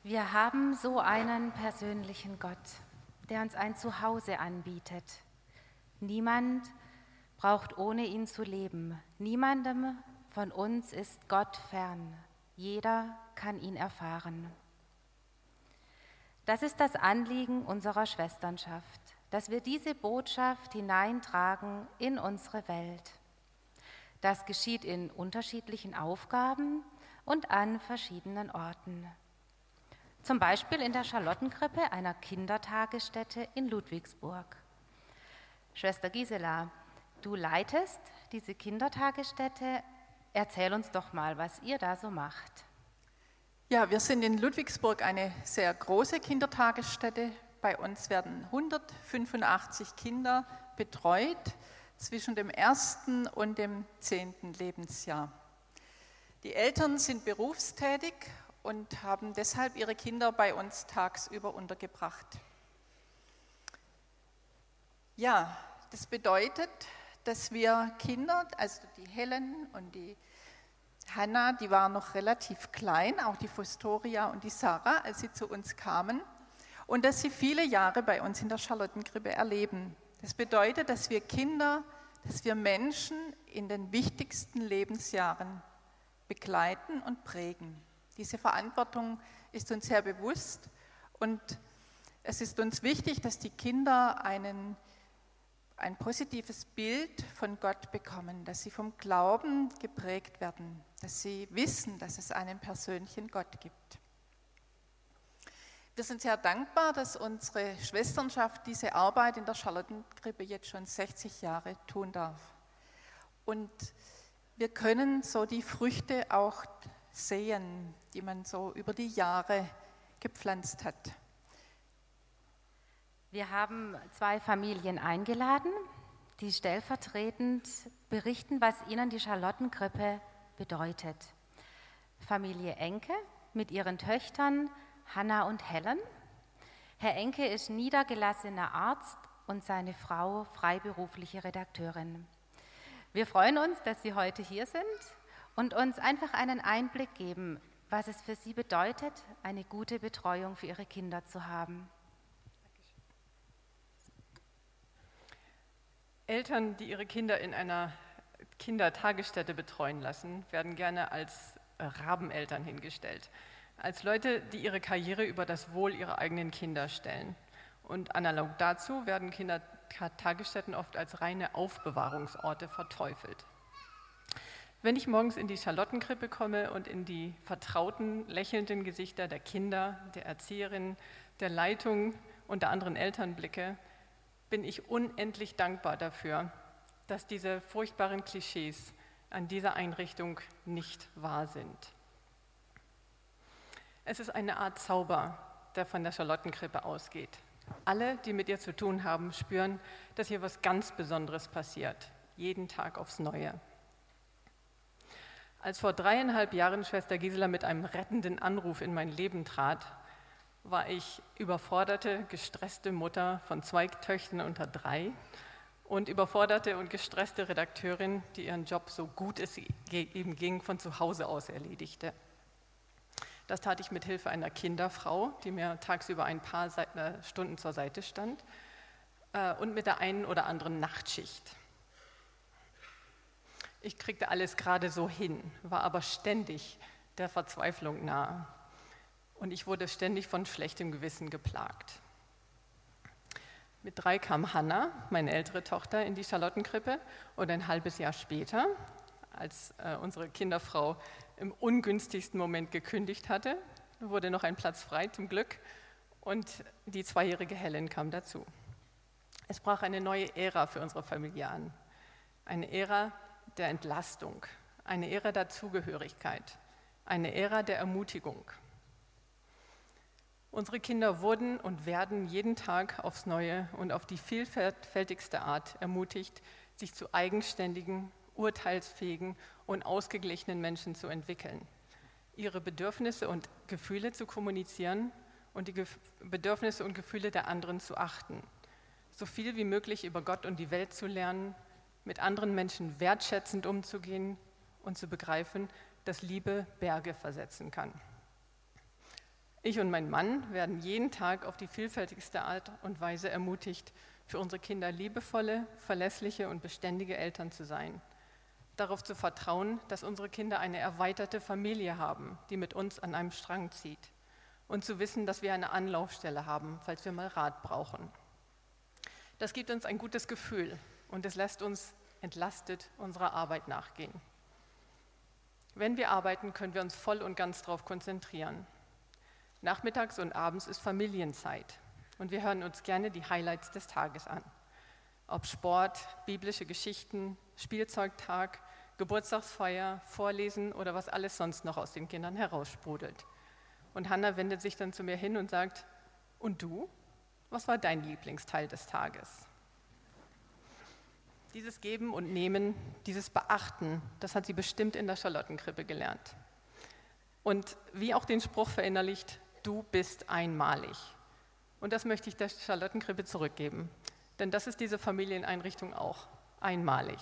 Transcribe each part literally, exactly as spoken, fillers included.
Wir haben so einen persönlichen Gott, der uns ein Zuhause anbietet. Niemand braucht ohne ihn zu leben. Niemandem von uns ist Gott fern. Jeder kann ihn erfahren. Das ist das Anliegen unserer Schwesternschaft, dass wir diese Botschaft hineintragen in unsere Welt. Das geschieht in unterschiedlichen Aufgaben und an verschiedenen Orten. Zum Beispiel in der Charlottenkrippe, einer Kindertagesstätte in Ludwigsburg. Schwester Gisela, du leitest diese Kindertagesstätte. Erzähl uns doch mal, was ihr da so macht. Ja, wir sind in Ludwigsburg eine sehr große Kindertagesstätte. Bei uns werden hundertfünfundachtzig Kinder betreut zwischen dem ersten und dem zehnten Lebensjahr. Die Eltern sind berufstätig und haben deshalb ihre Kinder bei uns tagsüber untergebracht. Ja, das bedeutet, dass wir Kinder, also die Helen und die Hanna, die waren noch relativ klein, auch die Fostoria und die Sarah, als sie zu uns kamen, und dass sie viele Jahre bei uns in der Charlottenkrippe erleben. Das bedeutet, dass wir Kinder, dass wir Menschen in den wichtigsten Lebensjahren begleiten und prägen. Diese Verantwortung ist uns sehr bewusst und es ist uns wichtig, dass die Kinder einen, ein positives Bild von Gott bekommen, dass sie vom Glauben geprägt werden, dass sie wissen, dass es einen persönlichen Gott gibt. Wir sind sehr dankbar, dass unsere Schwesternschaft diese Arbeit in der Charlottenkrippe jetzt schon sechzig Jahre tun darf. Und wir können so die Früchte auch sehen, die man so über die Jahre gepflanzt hat. Wir haben zwei Familien eingeladen, die stellvertretend berichten, was ihnen die Charlottenkrippe bedeutet. Familie Enke mit ihren Töchtern Hanna und Helen. Herr Enke ist niedergelassener Arzt und seine Frau freiberufliche Redakteurin. Wir freuen uns, dass Sie heute hier sind und uns einfach einen Einblick geben, was es für Sie bedeutet, eine gute Betreuung für Ihre Kinder zu haben. Eltern, die ihre Kinder in einer Kindertagesstätte betreuen lassen, werden gerne als Rabeneltern hingestellt. Als Leute, die ihre Karriere über das Wohl ihrer eigenen Kinder stellen. Und analog dazu werden Kindertagesstätten oft als reine Aufbewahrungsorte verteufelt. Wenn ich morgens in die Charlottenkrippe komme und in die vertrauten, lächelnden Gesichter der Kinder, der Erzieherinnen, der Leitung und der anderen Eltern blicke, bin ich unendlich dankbar dafür, dass diese furchtbaren Klischees an dieser Einrichtung nicht wahr sind. Es ist eine Art Zauber, der von der Charlottenkrippe ausgeht. Alle, die mit ihr zu tun haben, spüren, dass hier was ganz Besonderes passiert, jeden Tag aufs Neue. Als vor dreieinhalb Jahren Schwester Gisela mit einem rettenden Anruf in mein Leben trat, war ich überforderte, gestresste Mutter von zwei Töchtern unter drei und überforderte und gestresste Redakteurin, die ihren Job so gut es eben ging, von zu Hause aus erledigte. Das tat ich mit Hilfe einer Kinderfrau, die mir tagsüber ein paar Stunden zur Seite stand, und mit der einen oder anderen Nachtschicht. Ich kriegte alles gerade so hin, war aber ständig der Verzweiflung nahe. Und ich wurde ständig von schlechtem Gewissen geplagt. Mit drei kam Hanna, meine ältere Tochter, in die Charlottenkrippe und ein halbes Jahr später, als äh, unsere Kinderfrau im ungünstigsten Moment gekündigt hatte, wurde noch ein Platz frei zum Glück und die zweijährige Helen kam dazu. Es brach eine neue Ära für unsere Familie an, eine Ära der Entlastung, eine Ära der Zugehörigkeit, eine Ära der Ermutigung. Unsere Kinder wurden und werden jeden Tag aufs Neue und auf die vielfältigste Art ermutigt, sich zu eigenständigen, urteilsfähigen und ausgeglichenen Menschen zu entwickeln, ihre Bedürfnisse und Gefühle zu kommunizieren und die Gef- Bedürfnisse und Gefühle der anderen zu achten, so viel wie möglich über Gott und die Welt zu lernen, mit anderen Menschen wertschätzend umzugehen und zu begreifen, dass Liebe Berge versetzen kann. Ich und mein Mann werden jeden Tag auf die vielfältigste Art und Weise ermutigt, für unsere Kinder liebevolle, verlässliche und beständige Eltern zu sein. Darauf zu vertrauen, dass unsere Kinder eine erweiterte Familie haben, die mit uns an einem Strang zieht. Und zu wissen, dass wir eine Anlaufstelle haben, falls wir mal Rat brauchen. Das gibt uns ein gutes Gefühl und es lässt uns entlastet unserer Arbeit nachgehen. Wenn wir arbeiten, können wir uns voll und ganz darauf konzentrieren. Nachmittags und abends ist Familienzeit und wir hören uns gerne die Highlights des Tages an. Ob Sport, biblische Geschichten, Spielzeugtag, Geburtstagsfeier, Vorlesen oder was alles sonst noch aus den Kindern heraussprudelt. Und Hannah wendet sich dann zu mir hin und sagt, und du? Was war dein Lieblingsteil des Tages? Dieses Geben und Nehmen, dieses Beachten, das hat sie bestimmt in der Charlottenkrippe gelernt. Und wie auch den Spruch verinnerlicht, du bist einmalig. Und das möchte ich der Charlottenkrippe zurückgeben. Denn das ist diese Familieneinrichtung auch, einmalig.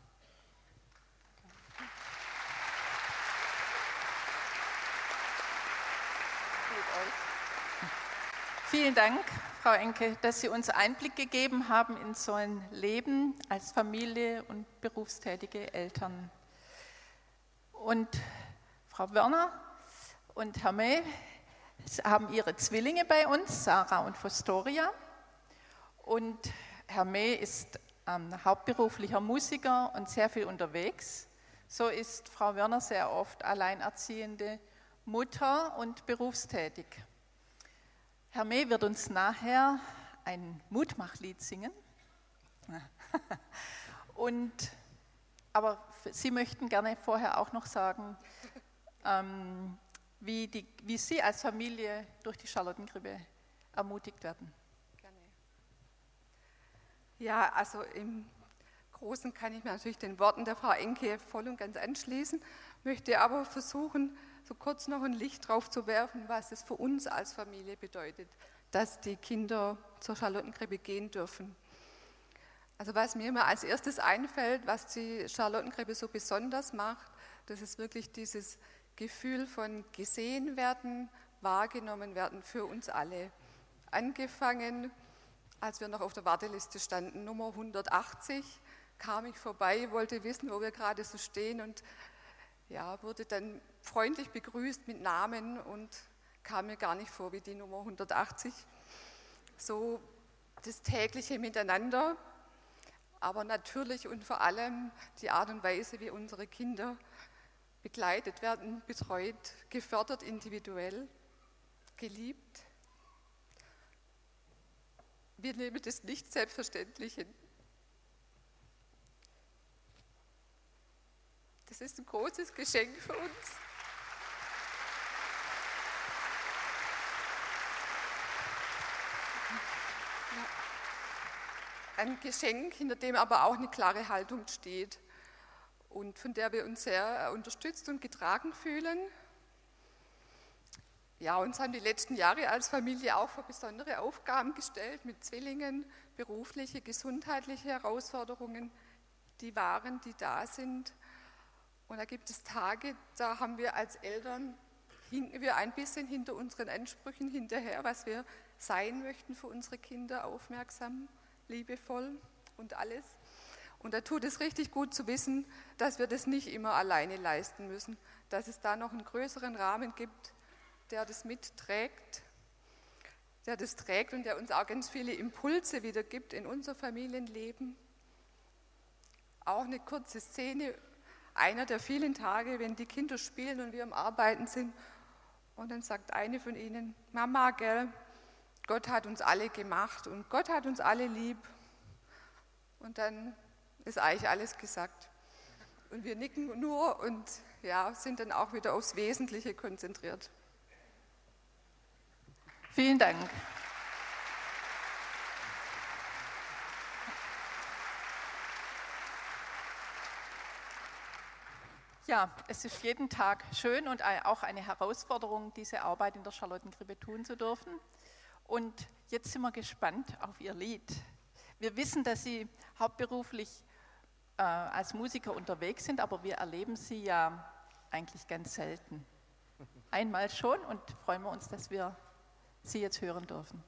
Vielen Dank, Frau Enke, dass Sie uns Einblick gegeben haben in so ein Leben als Familie und berufstätige Eltern. Und Frau Wörner und Herr May haben ihre Zwillinge bei uns, Sarah und Fostoria. Und Herr May ist ähm, hauptberuflicher Musiker und sehr viel unterwegs. So ist Frau Wörner sehr oft alleinerziehende Mutter und berufstätig. Herr May wird uns nachher ein Mutmachlied singen. Und, aber Sie möchten gerne vorher auch noch sagen, ähm, wie, die, wie Sie als Familie durch die Charlottenkrippe ermutigt werden. Gerne. Ja, also im Großen kann ich mir natürlich den Worten der Frau Enke voll und ganz anschließen, möchte aber versuchen, so kurz noch ein Licht drauf zu werfen, was es für uns als Familie bedeutet, dass die Kinder zur Charlottenkrippe gehen dürfen. Also was mir immer als erstes einfällt, was die Charlottenkrippe so besonders macht, das ist wirklich dieses Gefühl von gesehen werden, wahrgenommen werden für uns alle. Angefangen, als wir noch auf der Warteliste standen, Nummer hundertachtzig, kam ich vorbei, wollte wissen, wo wir gerade so stehen und ja, wurde dann freundlich begrüßt mit Namen und kam mir gar nicht vor wie die Nummer hundertachtzig. So das tägliche Miteinander, aber natürlich und vor allem die Art und Weise, wie unsere Kinder begleitet werden, betreut, gefördert individuell, geliebt. Wir nehmen das nicht selbstverständlich hin. Das ist ein großes Geschenk für uns. Ein Geschenk, hinter dem aber auch eine klare Haltung steht und von der wir uns sehr unterstützt und getragen fühlen. Ja, uns haben die letzten Jahre als Familie auch vor besondere Aufgaben gestellt, mit Zwillingen, berufliche, gesundheitliche Herausforderungen, die waren, die da sind. Und da gibt es Tage, da haben wir als Eltern, hinken wir ein bisschen hinter unseren Ansprüchen hinterher, was wir sein möchten für unsere Kinder, aufmerksam, liebevoll und alles. Und da tut es richtig gut zu wissen, dass wir das nicht immer alleine leisten müssen, dass es da noch einen größeren Rahmen gibt, der das mitträgt, der das trägt und der uns auch ganz viele Impulse wieder gibt in unser Familienleben. Auch eine kurze Szene, einer der vielen Tage, wenn die Kinder spielen und wir am Arbeiten sind und dann sagt eine von ihnen, Mama, gell, Gott hat uns alle gemacht und Gott hat uns alle lieb. Und dann ist eigentlich alles gesagt. Und wir nicken nur und ja, sind dann auch wieder aufs Wesentliche konzentriert. Vielen Dank. Ja, es ist jeden Tag schön und auch eine Herausforderung, diese Arbeit in der Charlottenkrippe tun zu dürfen. Und jetzt sind wir gespannt auf Ihr Lied. Wir wissen, dass Sie hauptberuflich äh, als Musiker unterwegs sind, aber wir erleben Sie ja eigentlich ganz selten. einmal schon und freuen wir uns, dass wir Sie jetzt hören dürfen.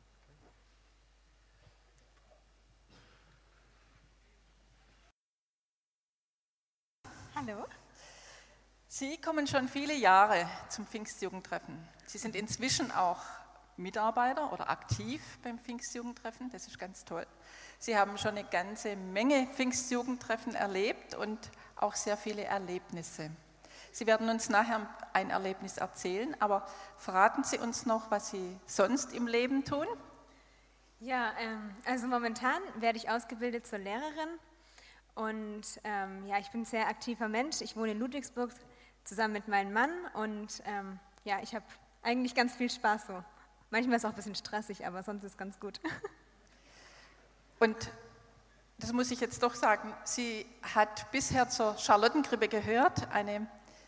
Hallo. Sie kommen schon viele Jahre zum Pfingstjugendtreffen. Sie sind inzwischen auch Mitarbeiter oder aktiv beim Pfingstjugendtreffen, das ist ganz toll. Sie haben schon eine ganze Menge Pfingstjugendtreffen erlebt und auch sehr viele Erlebnisse. Sie werden uns nachher ein Erlebnis erzählen, aber verraten Sie uns noch, was Sie sonst im Leben tun? Ja, ähm, also momentan werde ich ausgebildet zur Lehrerin und ähm, ja, ich bin ein sehr aktiver Mensch. Ich wohne in Ludwigsburg zusammen mit meinem Mann und ähm, ja, ich habe eigentlich ganz viel Spaß so. Manchmal ist es auch ein bisschen stressig, aber sonst ist es ganz gut. Und das muss ich jetzt doch sagen, sie hat bisher zur Charlottenkrippe gehört, eine,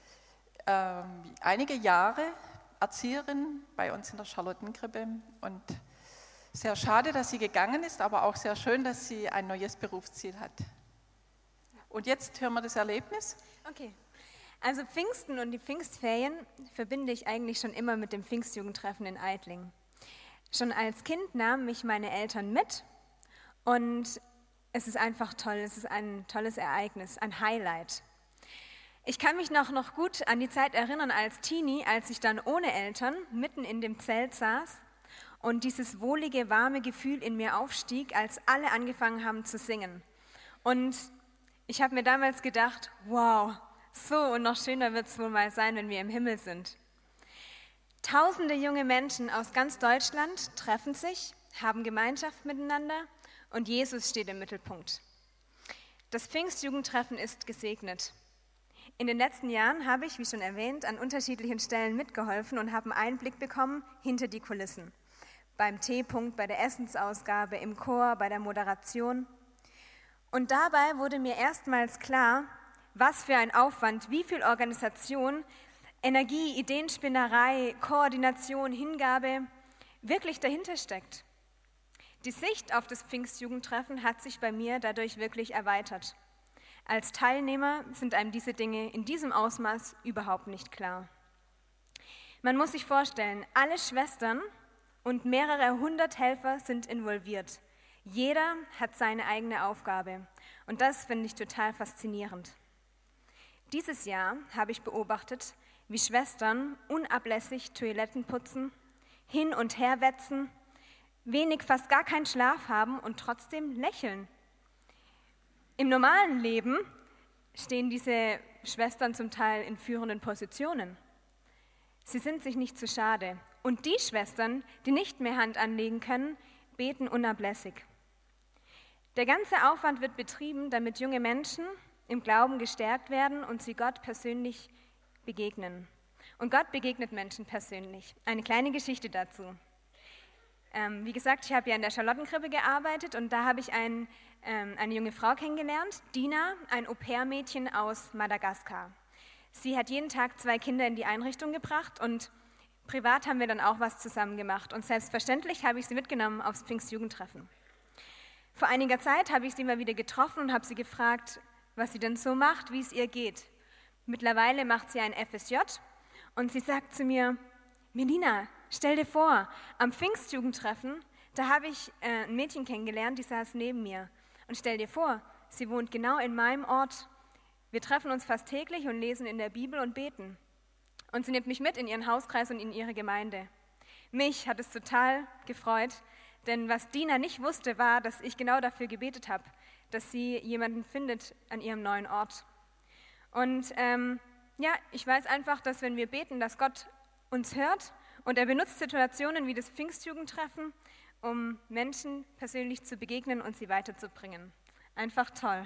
äh, einige Jahre Erzieherin bei uns in der Charlottenkrippe. Und sehr schade, dass sie gegangen ist, aber auch sehr schön, dass sie ein neues Berufsziel hat. Und jetzt hören wir das Erlebnis. Okay. Also Pfingsten und die Pfingstferien verbinde ich eigentlich schon immer mit dem Pfingstjugendtreffen in Eitling. Schon als Kind nahmen mich meine Eltern mit und es ist einfach toll, es ist ein tolles Ereignis, ein Highlight. Ich kann mich noch, noch gut an die Zeit erinnern als Teenie, als ich dann ohne Eltern mitten in dem Zelt saß und dieses wohlige, warme Gefühl in mir aufstieg, als alle angefangen haben zu singen. Und ich habe mir damals gedacht, wow, so und noch schöner wird es wohl mal sein, wenn wir im Himmel sind. Tausende junge Menschen aus ganz Deutschland treffen sich, haben Gemeinschaft miteinander und Jesus steht im Mittelpunkt. Das Pfingstjugendtreffen ist gesegnet. In den letzten Jahren habe ich, wie schon erwähnt, an unterschiedlichen Stellen mitgeholfen und habe einen Einblick bekommen hinter die Kulissen. Beim T-Punkt, bei der Essensausgabe, im Chor, bei der Moderation. Und dabei wurde mir erstmals klar, was für ein Aufwand, wie viel Organisation, Energie, Ideenspinnerei, Koordination, Hingabe wirklich dahinter steckt. Die Sicht auf das Pfingstjugendtreffen hat sich bei mir dadurch wirklich erweitert. Als Teilnehmer sind einem diese Dinge in diesem Ausmaß überhaupt nicht klar. Man muss sich vorstellen, alle Schwestern und mehrere hundert Helfer sind involviert. Jeder hat seine eigene Aufgabe und das finde ich total faszinierend. Dieses Jahr habe ich beobachtet, wie Schwestern unablässig Toiletten putzen, hin und her wetzen, wenig, fast gar keinen Schlaf haben und trotzdem lächeln. Im normalen Leben stehen diese Schwestern zum Teil in führenden Positionen. Sie sind sich nicht zu schade. Und die Schwestern, die nicht mehr Hand anlegen können, beten unablässig. Der ganze Aufwand wird betrieben, damit junge Menschen im Glauben gestärkt werden und sie Gott persönlich begegnen. Und Gott begegnet Menschen persönlich. Eine kleine Geschichte dazu. Ähm, wie gesagt, ich habe ja in der Charlottenkrippe gearbeitet und da habe ich ein, ähm, eine junge Frau kennengelernt, Dina, ein Au-pair-Mädchen aus Madagaskar. Sie hat jeden Tag zwei Kinder in die Einrichtung gebracht und privat haben wir dann auch was zusammen gemacht. Und selbstverständlich habe ich sie mitgenommen aufs Pfingstjugendtreffen. Vor einiger Zeit habe ich sie mal wieder getroffen und habe sie gefragt, was sie denn so macht, wie es ihr geht. Mittlerweile macht sie ein F S J und sie sagt zu mir, Melina, stell dir vor, am Pfingstjugendtreffen, da habe ich äh, ein Mädchen kennengelernt, die saß neben mir. Und stell dir vor, sie wohnt genau in meinem Ort. Wir treffen uns fast täglich und lesen in der Bibel und beten. Und sie nimmt mich mit in ihren Hauskreis und in ihre Gemeinde. Mich hat es total gefreut, denn was Dina nicht wusste, war, dass ich genau dafür gebetet habe, dass sie jemanden findet an ihrem neuen Ort. Und ähm, ja, ich weiß einfach, dass wenn wir beten, dass Gott uns hört und er benutzt Situationen wie das Pfingstjugendtreffen, um Menschen persönlich zu begegnen und sie weiterzubringen. Einfach toll.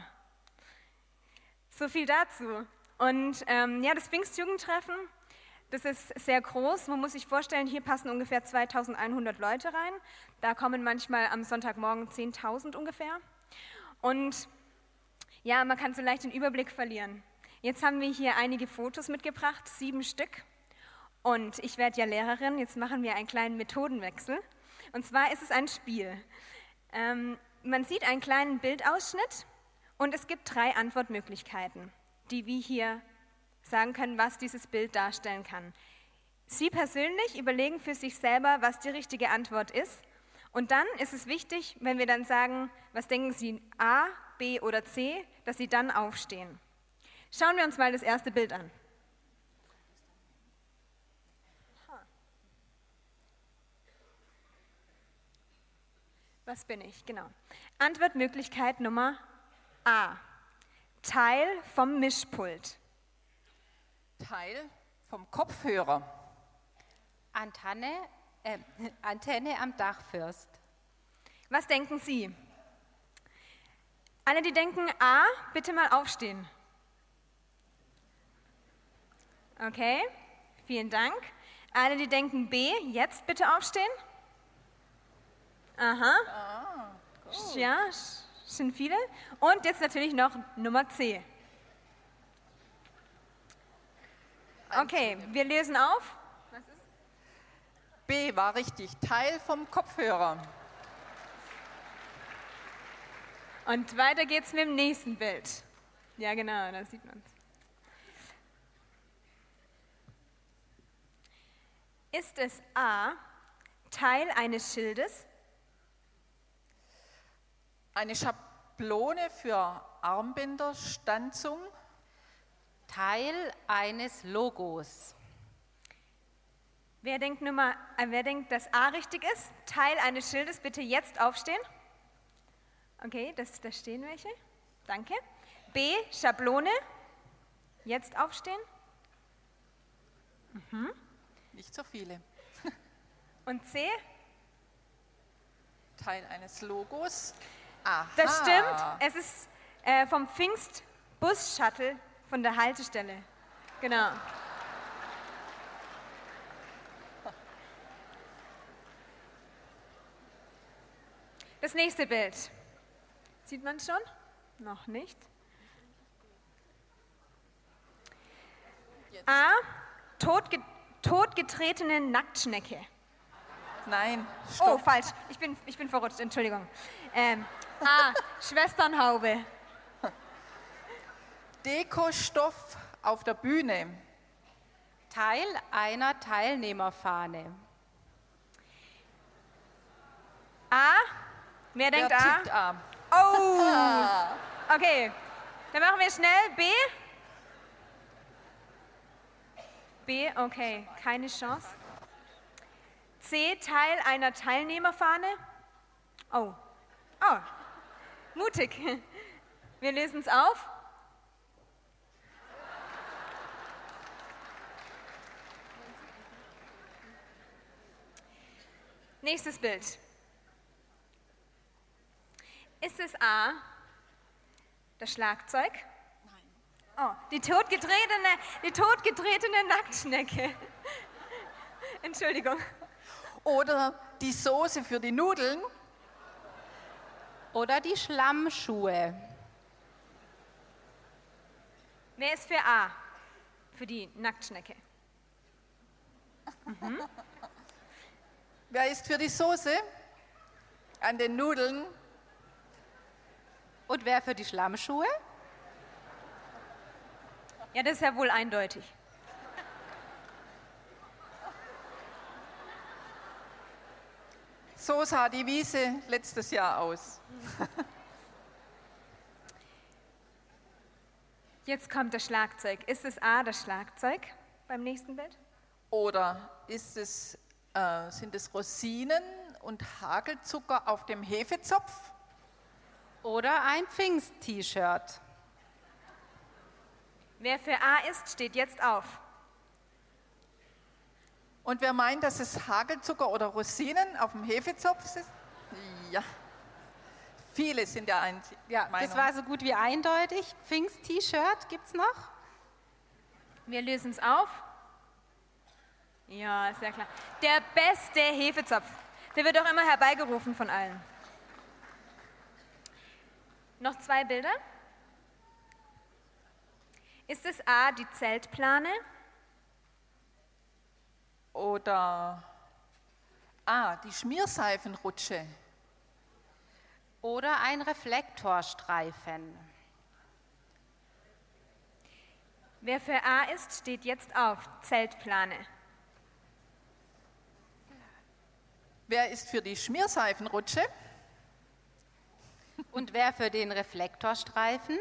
So viel dazu. Und ähm, ja, das Pfingstjugendtreffen, das ist sehr groß. Man muss sich vorstellen, hier passen ungefähr zweitausendeinhundert Leute rein. Da kommen manchmal am Sonntagmorgen zehntausend ungefähr. Und ja, man kann so leicht den Überblick verlieren. Jetzt haben wir hier einige Fotos mitgebracht, sieben Stück. Und ich werde ja Lehrerin, jetzt machen wir einen kleinen Methodenwechsel. Und zwar ist es ein Spiel. Ähm, man sieht einen kleinen Bildausschnitt und es gibt drei Antwortmöglichkeiten, die wir hier sagen können, was dieses Bild darstellen kann. Sie persönlich überlegen für sich selber, was die richtige Antwort ist. Und dann ist es wichtig, wenn wir dann sagen, was denken Sie, A, B oder C, dass Sie dann aufstehen. Schauen wir uns mal das erste Bild an. Was bin ich? Genau. Antwortmöglichkeit Nummer A. Teil vom Mischpult. Teil vom Kopfhörer. Antenne, äh, Antenne am Dachfirst. Was denken Sie? Alle, die denken A, bitte mal aufstehen. Okay, vielen Dank. Alle, die denken B, jetzt bitte aufstehen. Aha. Ah, gut. Ja, sind viele. Und jetzt natürlich noch Nummer C. Okay, wir lösen auf. Was ist? B war richtig, Teil vom Kopfhörer. Und weiter geht's mit dem nächsten Bild. Ja, genau, da sieht man es. Ist es A, Teil eines Schildes? Eine Schablone für Armbänder, Stanzung. Teil eines Logos. Wer denkt, Nummer, äh, wer denkt, dass A richtig ist? Teil eines Schildes, bitte jetzt aufstehen. Okay, das, da stehen welche. Danke. B, Schablone. Jetzt aufstehen. Mhm. Nicht so viele. Und C? Teil eines Logos. Aha. Das stimmt. Es ist äh, vom Pfingst-Bus-Shuttle von der Haltestelle. Genau. Das nächste Bild. Sieht man es schon? Noch nicht. Jetzt. A. Totge totgetretene Nacktschnecke. Nein, Oh, stopp. falsch. Ich bin, ich bin verrutscht, Entschuldigung. Ähm, A. Schwesternhaube. Dekostoff auf der Bühne. Teil einer Teilnehmerfahne. A. Wer denkt Wer A? tippt A? Oh! Okay, dann machen wir schnell B. B, okay, keine Chance. C, Teil einer Teilnehmerfahne. Oh, oh, mutig. Wir lösen es auf. Nächstes Bild. Ist es A, das Schlagzeug? Oh, die totgetretene, die totgetretene Nacktschnecke. Entschuldigung. Oder die Soße für die Nudeln. Oder die Schlammschuhe. Wer ist für A? Für die Nacktschnecke. Wer ist für die Soße? An den Nudeln. Und wer für die Schlammschuhe? Ja, das ist ja wohl eindeutig. So sah die Wiese letztes Jahr aus. Jetzt kommt das Schlagzeug. Ist es A, das Schlagzeug beim nächsten Bild? Oder ist es, äh, sind es Rosinen und Hagelzucker auf dem Hefezopf? Oder ein Pfingst-T-Shirt. Wer für A ist, steht jetzt auf. Und wer meint, dass es Hagelzucker oder Rosinen auf dem Hefezopf sind? Ja, viele sind der Ein- Ja, Meinung. das war so gut wie eindeutig. Pfingst-T-Shirt gibt's noch? Wir lösen es auf. Ja, ist ja klar. Der beste Hefezopf. Der wird auch immer herbeigerufen von allen. Noch zwei Bilder. Ist es A, die Zeltplane? Oder ah, die Schmierseifenrutsche. Oder ein Reflektorstreifen. Wer für A ist, steht jetzt auf. Zeltplane. Wer ist für die Schmierseifenrutsche? Und wer für den Reflektorstreifen?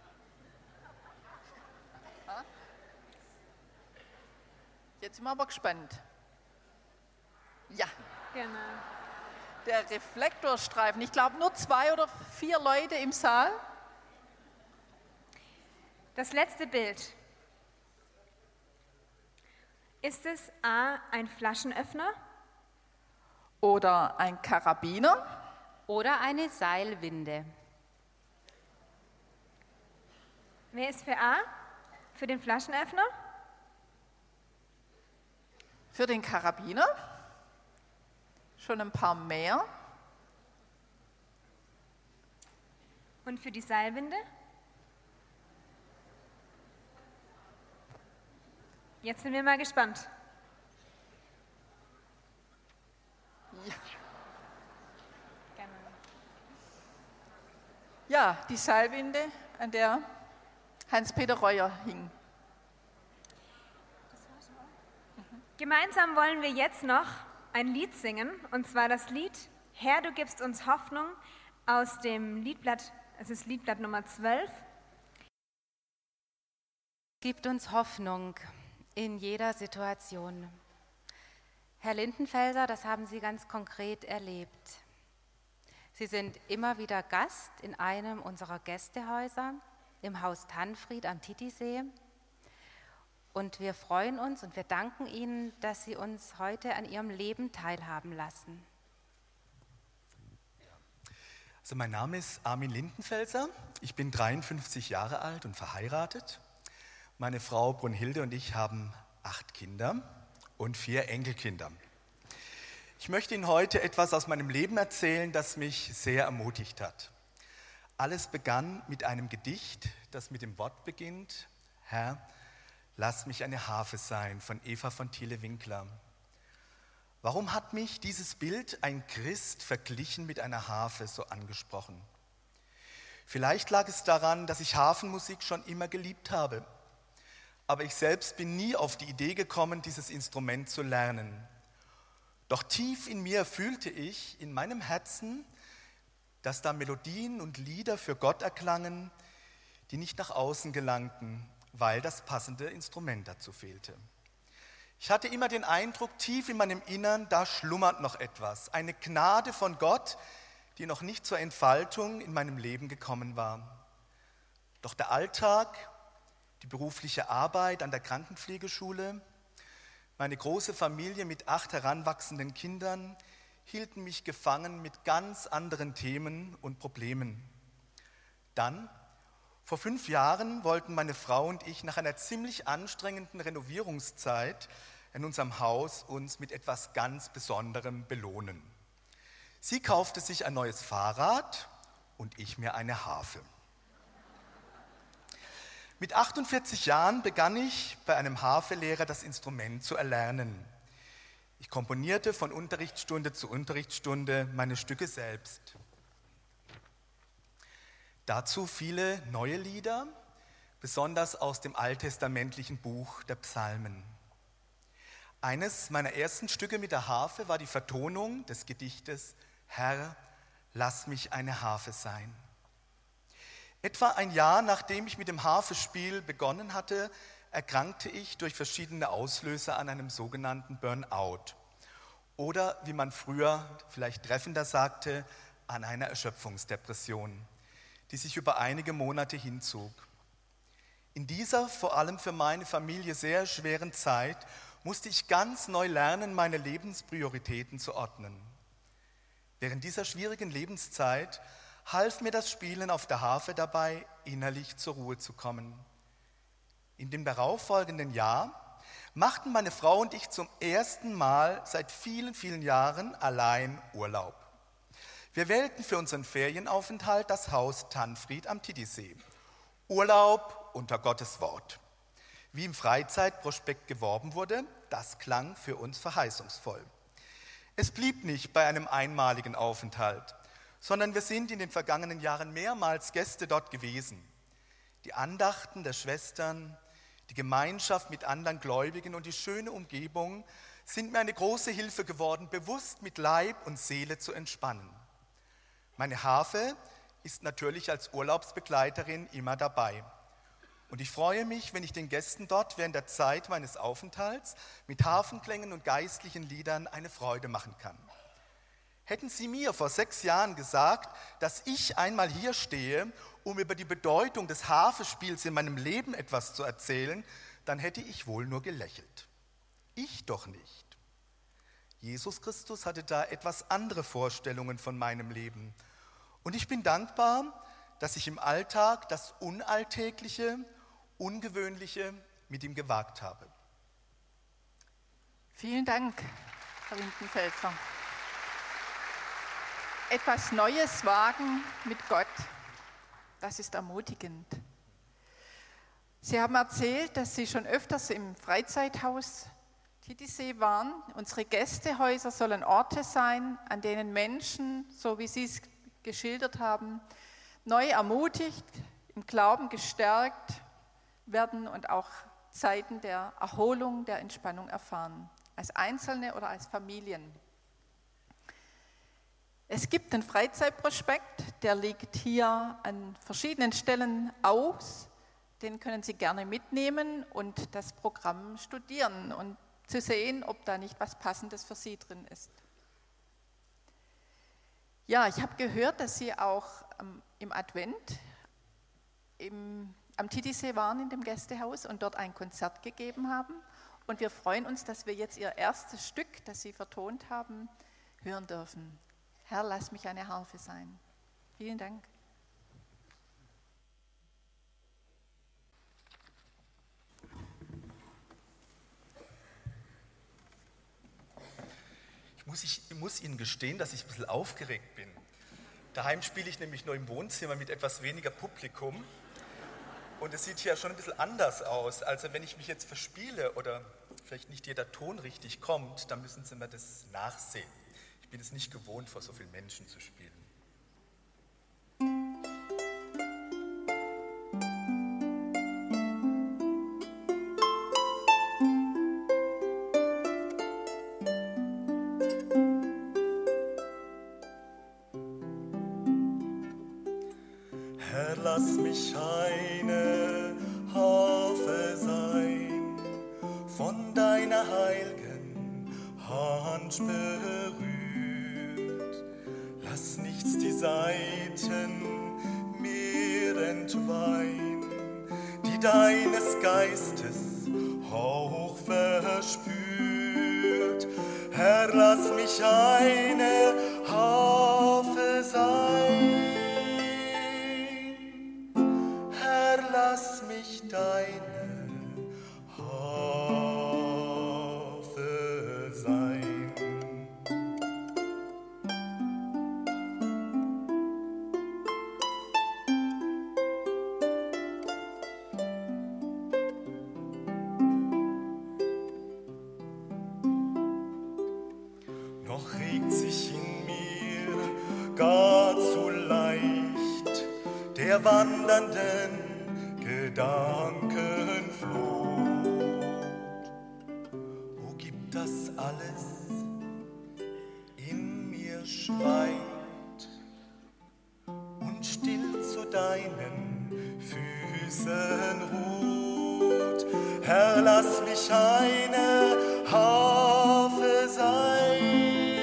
Jetzt sind wir aber gespannt. Ja, Genau. der Reflektorstreifen. Ich glaube, nur zwei oder vier Leute im Saal. Das letzte Bild. Ist es A, ein Flaschenöffner? Oder ein Karabiner. Oder eine Seilwinde? Wer ist für A? Für den Flaschenöffner? Für den Karabiner. Schon ein paar mehr. Und für die Seilwinde? Jetzt sind wir mal gespannt. Ja. Ja, die Seilwinde, an der Hans-Peter Reuer hing. Gemeinsam wollen wir jetzt noch ein Lied singen, und zwar das Lied Herr, du gibst uns Hoffnung aus dem Liedblatt, es ist Liedblatt Nummer zwölf. Gibt uns Hoffnung in jeder Situation. Herr Lindenfelser, das haben Sie ganz konkret erlebt. Sie sind immer wieder Gast in einem unserer Gästehäuser, im Haus Tanfried am Titisee. Und wir freuen uns und wir danken Ihnen, dass Sie uns heute an Ihrem Leben teilhaben lassen. Also mein Name ist Armin Lindenfelser. Ich bin dreiundfünfzig Jahre alt und verheiratet. Meine Frau Brunhilde und ich haben acht Kinder und vier Enkelkinder. Ich möchte Ihnen heute etwas aus meinem Leben erzählen, das mich sehr ermutigt hat. Alles begann mit einem Gedicht, das mit dem Wort beginnt: Herr, lass mich eine Harfe sein, von Eva von Thiele-Winkler. Warum hat mich dieses Bild, ein Christ, verglichen mit einer Harfe, so angesprochen? Vielleicht lag es daran, dass ich Harfenmusik schon immer geliebt habe. Aber ich selbst bin nie auf die Idee gekommen, dieses Instrument zu lernen. Doch tief in mir fühlte ich, in meinem Herzen, dass da Melodien und Lieder für Gott erklangen, die nicht nach außen gelangten, weil das passende Instrument dazu fehlte. Ich hatte immer den Eindruck, tief in meinem Innern, da schlummert noch etwas, eine Gnade von Gott, die noch nicht zur Entfaltung in meinem Leben gekommen war. Doch der Alltag, die berufliche Arbeit an der Krankenpflegeschule, meine große Familie mit acht heranwachsenden Kindern hielten mich gefangen mit ganz anderen Themen und Problemen. Dann, vor fünf Jahren, wollten meine Frau und ich nach einer ziemlich anstrengenden Renovierungszeit in unserem Haus uns mit etwas ganz Besonderem belohnen. Sie kaufte sich ein neues Fahrrad und ich mir eine Harfe. Mit achtundvierzig Jahren begann ich bei einem Harfelehrer das Instrument zu erlernen. Ich komponierte von Unterrichtsstunde zu Unterrichtsstunde meine Stücke selbst. Dazu viele neue Lieder, besonders aus dem alttestamentlichen Buch der Psalmen. Eines meiner ersten Stücke mit der Harfe war die Vertonung des Gedichtes Herr, lass mich eine Harfe sein. Etwa ein Jahr nachdem ich mit dem Harfespiel begonnen hatte, erkrankte ich durch verschiedene Auslöser an einem sogenannten Burnout. Oder, wie man früher vielleicht treffender sagte, an einer Erschöpfungsdepression, die sich über einige Monate hinzog. In dieser, vor allem für meine Familie sehr schweren Zeit, musste ich ganz neu lernen, meine Lebensprioritäten zu ordnen. Während dieser schwierigen Lebenszeit half mir das Spielen auf der Harfe dabei, innerlich zur Ruhe zu kommen. In dem darauffolgenden Jahr machten meine Frau und ich zum ersten Mal seit vielen, vielen Jahren allein Urlaub. Wir wählten für unseren Ferienaufenthalt das Haus Tanfried am Titisee. Urlaub unter Gottes Wort. Wie im Freizeitprospekt geworben wurde, das klang für uns verheißungsvoll. Es blieb nicht bei einem einmaligen Aufenthalt, sondern wir sind in den vergangenen Jahren mehrmals Gäste dort gewesen. Die Andachten der Schwestern, Die Gemeinschaft mit anderen Gläubigen und die schöne Umgebung sind mir eine große Hilfe geworden, bewusst mit Leib und Seele zu entspannen. Meine Harfe ist natürlich als Urlaubsbegleiterin immer dabei. Und ich freue mich, wenn ich den Gästen dort während der Zeit meines Aufenthalts mit Harfenklängen und geistlichen Liedern eine Freude machen kann. Hätten Sie mir vor sechs Jahren gesagt, dass ich einmal hier stehe, um über die Bedeutung des Harfespiels in meinem Leben etwas zu erzählen, dann hätte ich wohl nur gelächelt. Ich doch nicht. Jesus Christus hatte da etwas andere Vorstellungen von meinem Leben. Und ich bin dankbar, dass ich im Alltag das Unalltägliche, Ungewöhnliche mit ihm gewagt habe. Vielen Dank, Herr Lindenfelser. Etwas Neues wagen mit Gott, das ist ermutigend. Sie haben erzählt, dass Sie schon öfters im Freizeithaus Titisee waren. Unsere Gästehäuser sollen Orte sein, an denen Menschen, so wie Sie es geschildert haben, neu ermutigt, im Glauben gestärkt werden und auch Zeiten der Erholung, der Entspannung erfahren, als Einzelne oder als Familien. Es gibt einen Freizeitprospekt, der liegt hier an verschiedenen Stellen aus. Den können Sie gerne mitnehmen und das Programm studieren und zu sehen, ob da nicht was Passendes für Sie drin ist. Ja, ich habe gehört, dass Sie auch ähm, im Advent im, am Titisee waren in dem Gästehaus und dort ein Konzert gegeben haben. Und wir freuen uns, dass wir jetzt Ihr erstes Stück, das Sie vertont haben, hören dürfen. Herr, lass mich eine Harfe sein. Vielen Dank. Ich muss, ich muss Ihnen gestehen, dass ich ein bisschen aufgeregt bin. Daheim spiele ich nämlich nur im Wohnzimmer mit etwas weniger Publikum. Und es sieht hier schon ein bisschen anders aus. Also wenn ich mich jetzt verspiele oder vielleicht nicht jeder Ton richtig kommt, dann müssen Sie mir das nachsehen. Ich bin es nicht gewohnt, vor so vielen Menschen zu spielen. Herr, lass mich eine Harfe sein, von deiner heiligen Hand berührt. Lass nichts die Saiten mir entweihen, die deines Geistes Hauch verspürt. Herr, lass mich eine Harfe sein. Herr, lass mich deine Harfe sein. Noch regt sich in mir gar zu leicht der wandernden Gedankenflut. O gib das alles in mir schweigt und still zu deinen Füßen ruht. Herr, lass mich eine Harfe sein.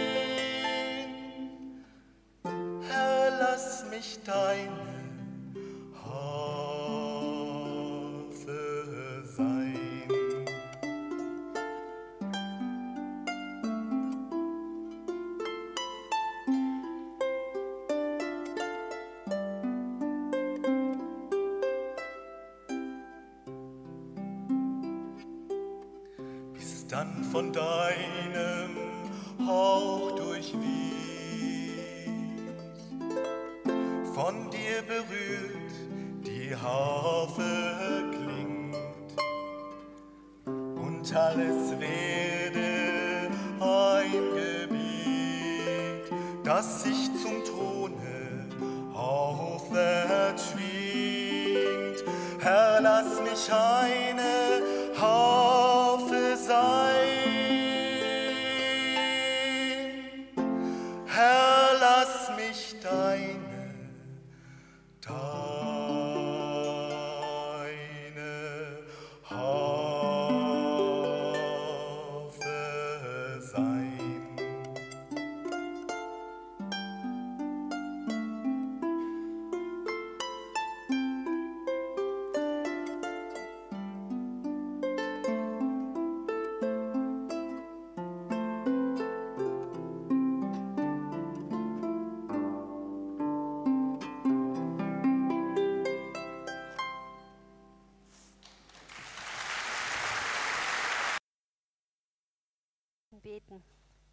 Herr, lass mich deine Harfe sein. Bis dann von deinem Hauch durchweht, von dir berührt die Harfe klingt und alles werde ein Gebet, das sich zum Throne aufwärts schwingt. Herr, lass mich eine beten.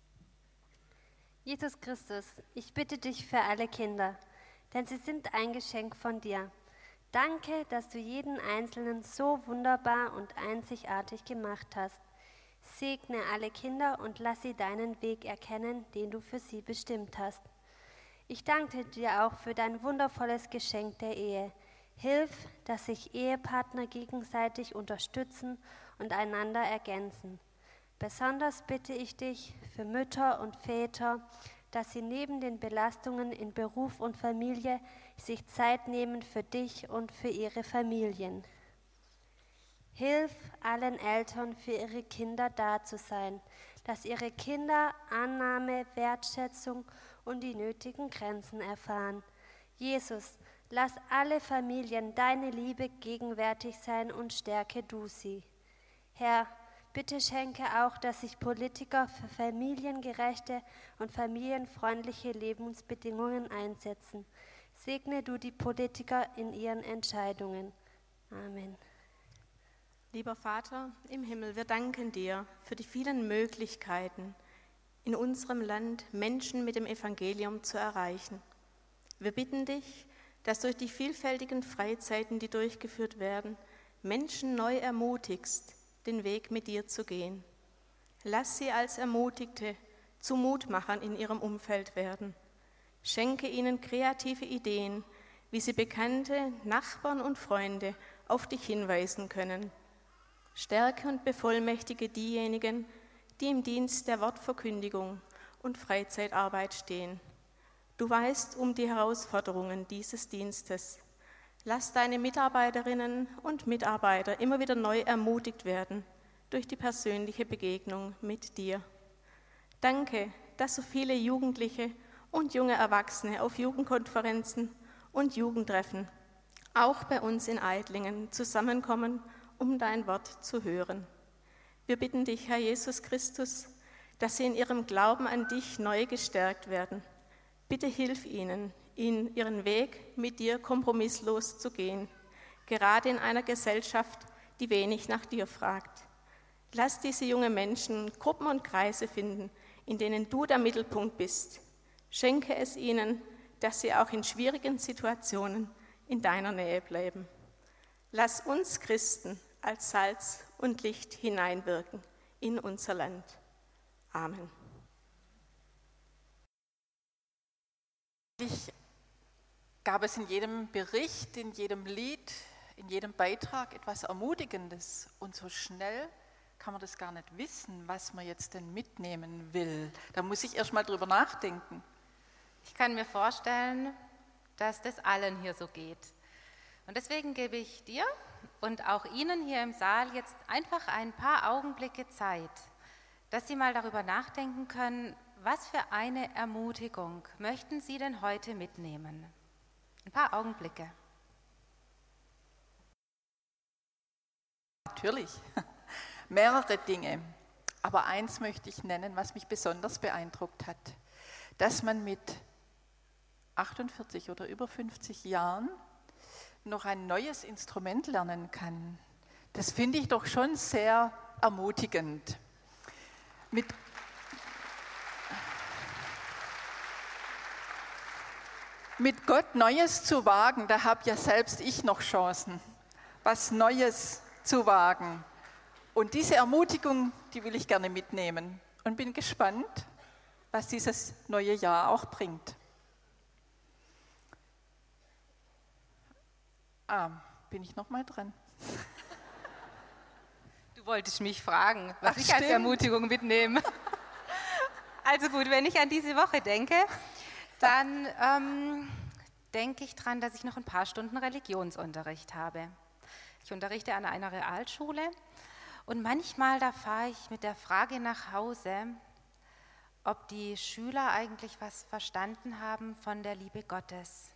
Jesus Christus, ich bitte dich für alle Kinder, denn sie sind ein Geschenk von dir. Danke, dass du jeden Einzelnen so wunderbar und einzigartig gemacht hast. Segne alle Kinder und lass sie deinen Weg erkennen, den du für sie bestimmt hast. Ich danke dir auch für dein wundervolles Geschenk der Ehe. Hilf, dass sich Ehepartner gegenseitig unterstützen und einander ergänzen. Besonders bitte ich dich für Mütter und Väter, dass sie neben den Belastungen in Beruf und Familie sich Zeit nehmen für dich und für ihre Familien. Hilf allen Eltern, für ihre Kinder da zu sein, dass ihre Kinder Annahme, Wertschätzung und die nötigen Grenzen erfahren. Jesus, lass alle Familien deine Liebe gegenwärtig sein und stärke du sie. Herr, bitte schenke auch, dass sich Politiker für familiengerechte und familienfreundliche Lebensbedingungen einsetzen. Segne du die Politiker in ihren Entscheidungen. Amen. Lieber Vater im Himmel, wir danken dir für die vielen Möglichkeiten, in unserem Land Menschen mit dem Evangelium zu erreichen. Wir bitten dich, dass durch die vielfältigen Freizeiten, die durchgeführt werden, Menschen neu ermutigst, den Weg mit dir zu gehen. Lass sie als Ermutigte zu Mutmachern in ihrem Umfeld werden. Schenke ihnen kreative Ideen, wie sie Bekannte, Nachbarn und Freunde auf dich hinweisen können. Stärke und bevollmächtige diejenigen, die im Dienst der Wortverkündigung und Freizeitarbeit stehen. Du weißt um die Herausforderungen dieses Dienstes. Lass deine Mitarbeiterinnen und Mitarbeiter immer wieder neu ermutigt werden durch die persönliche Begegnung mit dir. Danke, dass so viele Jugendliche und junge Erwachsene auf Jugendkonferenzen und Jugendtreffen, auch bei uns in Eitlingen, zusammenkommen, um dein Wort zu hören. Wir bitten dich, Herr Jesus Christus, dass sie in ihrem Glauben an dich neu gestärkt werden. Bitte hilf ihnen, in ihren Weg mit dir kompromisslos zu gehen, gerade in einer Gesellschaft, die wenig nach dir fragt. Lass diese jungen Menschen Gruppen und Kreise finden, in denen du der Mittelpunkt bist. Schenke es ihnen, dass sie auch in schwierigen Situationen in deiner Nähe bleiben. Lass uns Christen als Salz und Licht hineinwirken in unser Land. Amen. Ich gab es in jedem Bericht, in jedem Lied, in jedem Beitrag etwas Ermutigendes. Und so schnell kann man das gar nicht wissen, was man jetzt denn mitnehmen will. Da muss ich erst mal drüber nachdenken. Ich kann mir vorstellen, dass das allen hier so geht. Und deswegen gebe ich dir und auch Ihnen hier im Saal jetzt einfach ein paar Augenblicke Zeit, dass Sie mal darüber nachdenken können, was für eine Ermutigung möchten Sie denn heute mitnehmen? Ein paar Augenblicke. Natürlich, mehrere Dinge. Aber eins möchte ich nennen, was mich besonders beeindruckt hat. Dass man mit achtundvierzig oder über fünfzig Jahren noch ein neues Instrument lernen kann. Das finde ich doch schon sehr ermutigend. Mit Mit Gott Neues zu wagen, da habe ja selbst ich noch Chancen, was Neues zu wagen. Und diese Ermutigung, die will ich gerne mitnehmen und bin gespannt, was dieses neue Jahr auch bringt. Ah, bin ich noch mal dran? Du wolltest mich fragen, was Ach, ich als stimmt. Ermutigung mitnehme. Also gut, wenn ich an diese Woche denke, dann ähm, denke ich dran, dass ich noch ein paar Stunden Religionsunterricht habe. Ich unterrichte an einer Realschule und manchmal da fahre ich mit der Frage nach Hause, ob die Schüler eigentlich was verstanden haben von der Liebe Gottes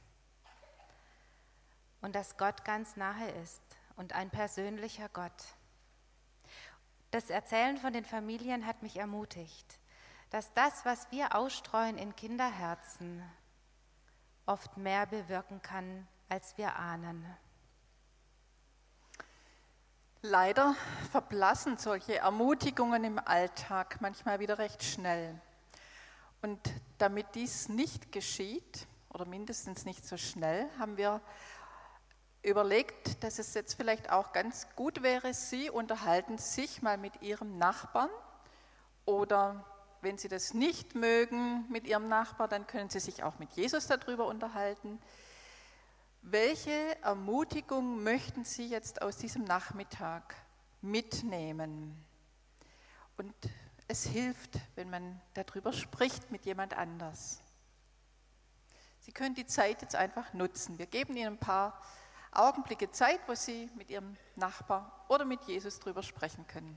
und dass Gott ganz nahe ist und ein persönlicher Gott. Das Erzählen von den Familien hat mich ermutigt, dass das, was wir ausstreuen in Kinderherzen, oft mehr bewirken kann, als wir ahnen. Leider verblassen solche Ermutigungen im Alltag manchmal wieder recht schnell. Und damit dies nicht geschieht, oder mindestens nicht so schnell, haben wir überlegt, dass es jetzt vielleicht auch ganz gut wäre, Sie unterhalten sich mal mit Ihrem Nachbarn oder wenn Sie das nicht mögen mit Ihrem Nachbarn, dann können Sie sich auch mit Jesus darüber unterhalten. Welche Ermutigung möchten Sie jetzt aus diesem Nachmittag mitnehmen? Und es hilft, wenn man darüber spricht mit jemand anders. Sie können die Zeit jetzt einfach nutzen. Wir geben Ihnen ein paar Augenblicke Zeit, wo Sie mit Ihrem Nachbar oder mit Jesus darüber sprechen können.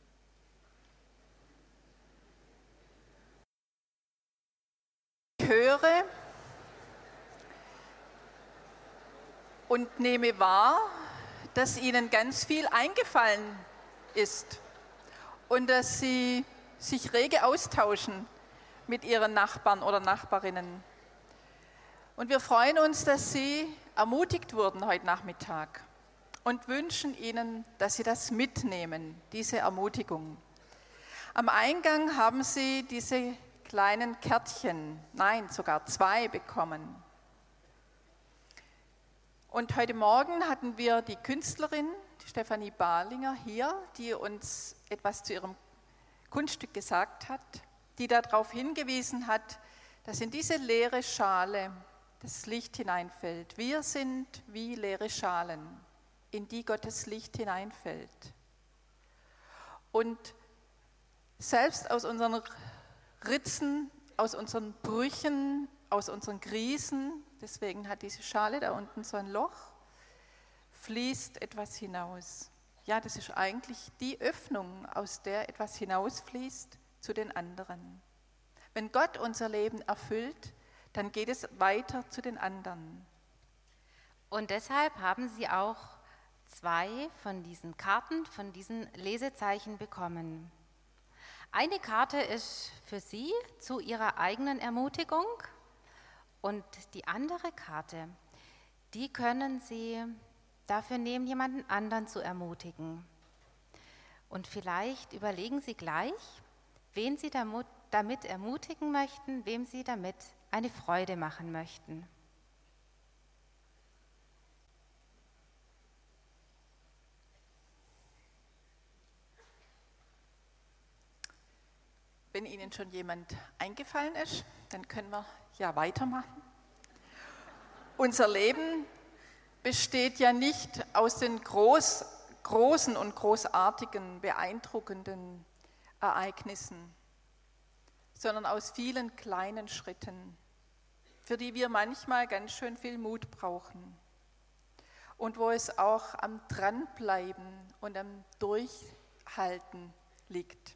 Ich höre und nehme wahr, dass Ihnen ganz viel eingefallen ist und dass Sie sich rege austauschen mit Ihren Nachbarn oder Nachbarinnen. Und wir freuen uns, dass Sie ermutigt wurden heute Nachmittag und wünschen Ihnen, dass Sie das mitnehmen, diese Ermutigung. Am Eingang haben Sie diese kleinen Kärtchen, nein, sogar zwei bekommen. Und heute Morgen hatten wir die Künstlerin, die Stefanie Barlinger, hier, die uns etwas zu ihrem Kunststück gesagt hat, die darauf hingewiesen hat, dass in diese leere Schale das Licht hineinfällt. Wir sind wie leere Schalen, in die Gottes Licht hineinfällt. Und selbst aus unseren Ritzen, aus unseren Brüchen, aus unseren Krisen, deswegen hat diese Schale da unten so ein Loch, fließt etwas hinaus. Ja, das ist eigentlich die Öffnung, aus der etwas hinausfließt zu den anderen. Wenn Gott unser Leben erfüllt, dann geht es weiter zu den anderen. Und deshalb haben Sie auch zwei von diesen Karten, von diesen Lesezeichen bekommen. Eine Karte ist für Sie zu Ihrer eigenen Ermutigung und die andere Karte, die können Sie dafür nehmen, jemanden anderen zu ermutigen. Und vielleicht überlegen Sie gleich, wen Sie damit ermutigen möchten, wem Sie damit eine Freude machen möchten. Wenn Ihnen schon jemand eingefallen ist, dann können wir ja weitermachen. Unser Leben besteht ja nicht aus den groß, großen und großartigen, beeindruckenden Ereignissen, sondern aus vielen kleinen Schritten, für die wir manchmal ganz schön viel Mut brauchen und wo es auch am Dranbleiben und am Durchhalten liegt.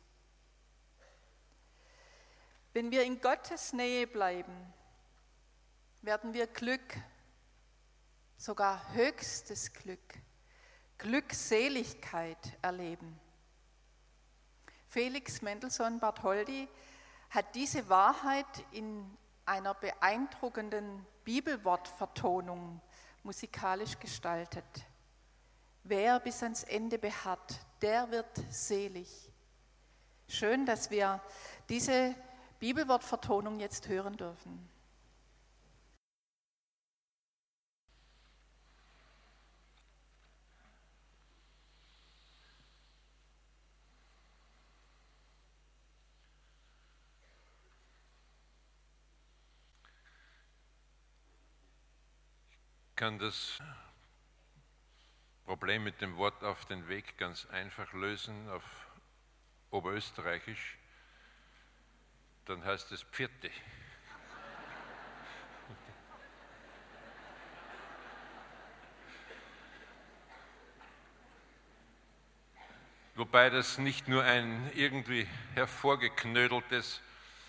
Wenn wir in Gottes Nähe bleiben, werden wir Glück, sogar höchstes Glück, Glückseligkeit erleben. Felix Mendelssohn Bartholdy hat diese Wahrheit in einer beeindruckenden Bibelwortvertonung musikalisch gestaltet. Wer bis ans Ende beharrt, der wird selig. Schön, dass wir diese Bibelwortvertonung jetzt hören dürfen. Ich kann das Problem mit dem Wort auf den Weg ganz einfach lösen auf Oberösterreichisch. Dann heißt es Pfiate. Wobei das nicht nur ein irgendwie hervorgeknödeltes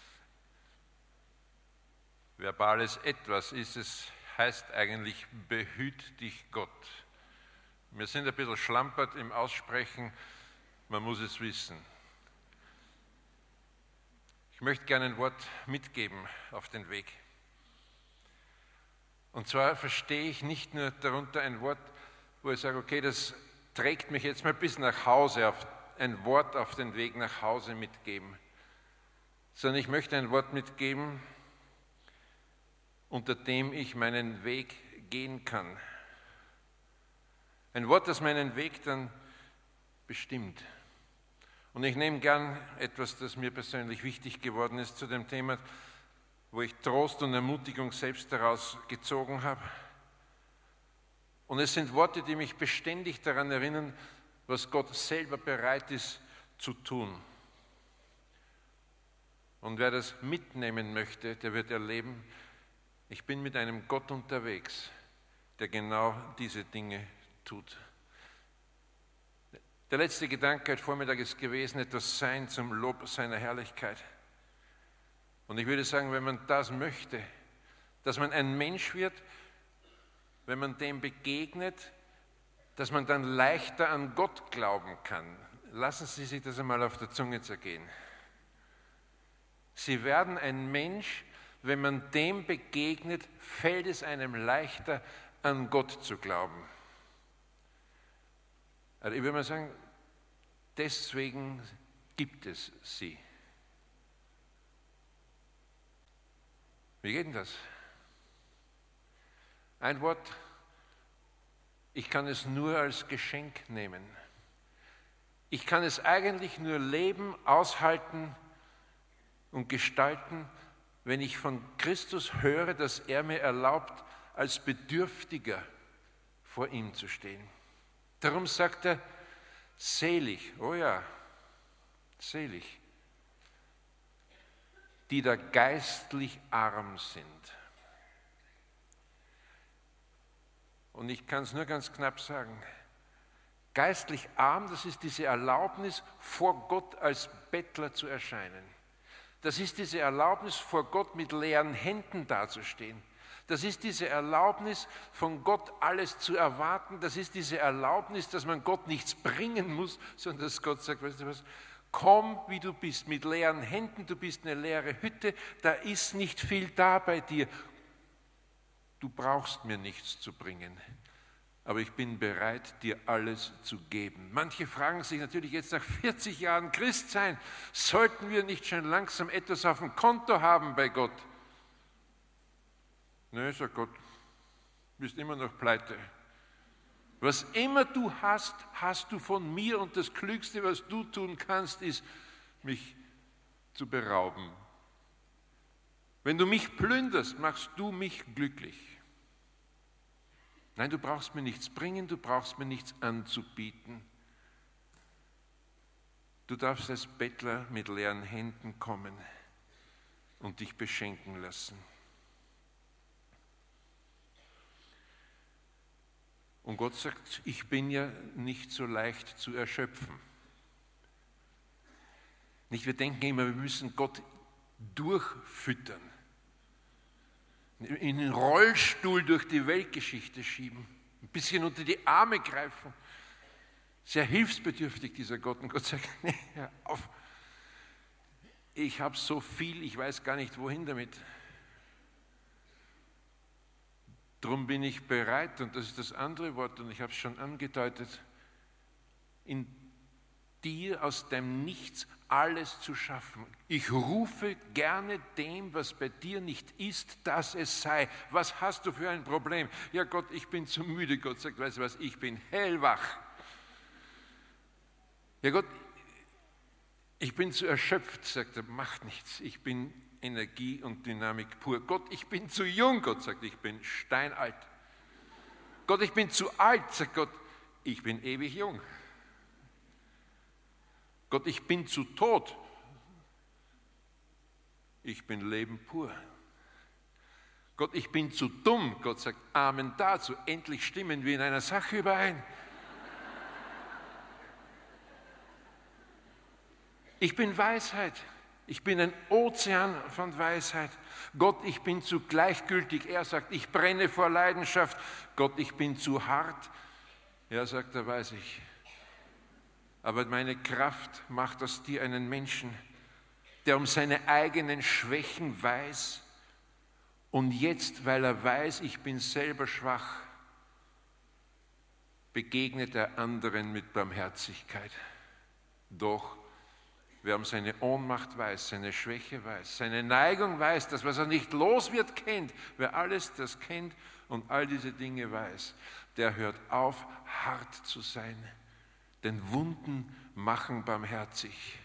verbales Etwas ist, es heißt eigentlich, behüt dich Gott. Wir sind ein bisschen schlampert im Aussprechen, man muss es wissen. Ich möchte gerne ein Wort mitgeben auf den Weg. Und zwar verstehe ich nicht nur darunter ein Wort, wo ich sage, okay, das trägt mich jetzt mal bis nach Hause, auf ein Wort auf den Weg nach Hause mitgeben, sondern ich möchte ein Wort mitgeben, unter dem ich meinen Weg gehen kann. Ein Wort, das meinen Weg dann bestimmt. Und ich nehme gern etwas, das mir persönlich wichtig geworden ist zu dem Thema, wo ich Trost und Ermutigung selbst daraus gezogen habe. Und es sind Worte, die mich beständig daran erinnern, was Gott selber bereit ist zu tun. Und wer das mitnehmen möchte, der wird erleben, ich bin mit einem Gott unterwegs, der genau diese Dinge tut. Der letzte Gedanke heute Vormittag ist gewesen, etwas sein zum Lob seiner Herrlichkeit. Und ich würde sagen, wenn man das möchte, dass man ein Mensch wird, wenn man dem begegnet, dass man dann leichter an Gott glauben kann. Lassen Sie sich das einmal auf der Zunge zergehen. Sie werden ein Mensch, wenn man dem begegnet, fällt es einem leichter, an Gott zu glauben. Also ich würde mal sagen, deswegen gibt es sie. Wie geht denn das? Ein Wort, ich kann es nur als Geschenk nehmen. Ich kann es eigentlich nur leben, aushalten und gestalten, wenn ich von Christus höre, dass er mir erlaubt, als Bedürftiger vor ihm zu stehen. Darum sagt er, selig, oh ja, selig, die da geistlich arm sind. Und ich kann es nur ganz knapp sagen, geistlich arm, das ist diese Erlaubnis, vor Gott als Bettler zu erscheinen. Das ist diese Erlaubnis, vor Gott mit leeren Händen dazustehen. Das ist diese Erlaubnis, von Gott alles zu erwarten. Das ist diese Erlaubnis, dass man Gott nichts bringen muss, sondern dass Gott sagt, weißt du was, komm, wie du bist, mit leeren Händen, du bist eine leere Hütte, da ist nicht viel da bei dir. Du brauchst mir nichts zu bringen, aber ich bin bereit, dir alles zu geben. Manche fragen sich natürlich jetzt nach vierzig Jahren Christsein, sollten wir nicht schon langsam etwas auf dem Konto haben bei Gott? Nö, sagt Gott, du bist immer noch pleite. Was immer du hast, hast du von mir und das Klügste, was du tun kannst, ist, mich zu berauben. Wenn du mich plünderst, machst du mich glücklich. Nein, du brauchst mir nichts bringen, du brauchst mir nichts anzubieten. Du darfst als Bettler mit leeren Händen kommen und dich beschenken lassen. Und Gott sagt, ich bin ja nicht so leicht zu erschöpfen. Nicht, wir denken immer, wir müssen Gott durchfüttern, in den Rollstuhl durch die Weltgeschichte schieben, ein bisschen unter die Arme greifen. Sehr hilfsbedürftig, dieser Gott. Und Gott sagt, nee, hör auf, ich habe so viel, ich weiß gar nicht, wohin damit. Drum bin ich bereit, und das ist das andere Wort, und ich habe es schon angedeutet, in dir aus dem Nichts alles zu schaffen. Ich rufe gerne dem, was bei dir nicht ist, dass es sei. Was hast du für ein Problem? Ja Gott, ich bin zu müde. Gott sagt, weißt du was, ich bin hellwach. Ja Gott, ich bin zu erschöpft, sagt er, macht nichts. Ich bin Energie und Dynamik pur. Gott, ich bin zu jung. Gott sagt, ich bin steinalt. Gott, ich bin zu alt. Sagt Gott, ich bin ewig jung. Gott, ich bin zu tot. Ich bin Leben pur. Gott, ich bin zu dumm. Gott sagt, Amen dazu. Endlich stimmen wir in einer Sache überein. Ich bin Weisheit. Ich bin ein Ozean von Weisheit. Gott, ich bin zu gleichgültig. Er sagt, ich brenne vor Leidenschaft. Gott, ich bin zu hart. Er sagt, da weiß ich. Aber meine Kraft macht aus dir einen Menschen, der um seine eigenen Schwächen weiß. Und jetzt, weil er weiß, ich bin selber schwach, begegnet er anderen mit Barmherzigkeit. Doch wer um seine Ohnmacht weiß, seine Schwäche weiß, seine Neigung weiß, das, was er nicht los wird, kennt, wer alles das kennt und all diese Dinge weiß, der hört auf, hart zu sein, denn Wunden machen barmherzig.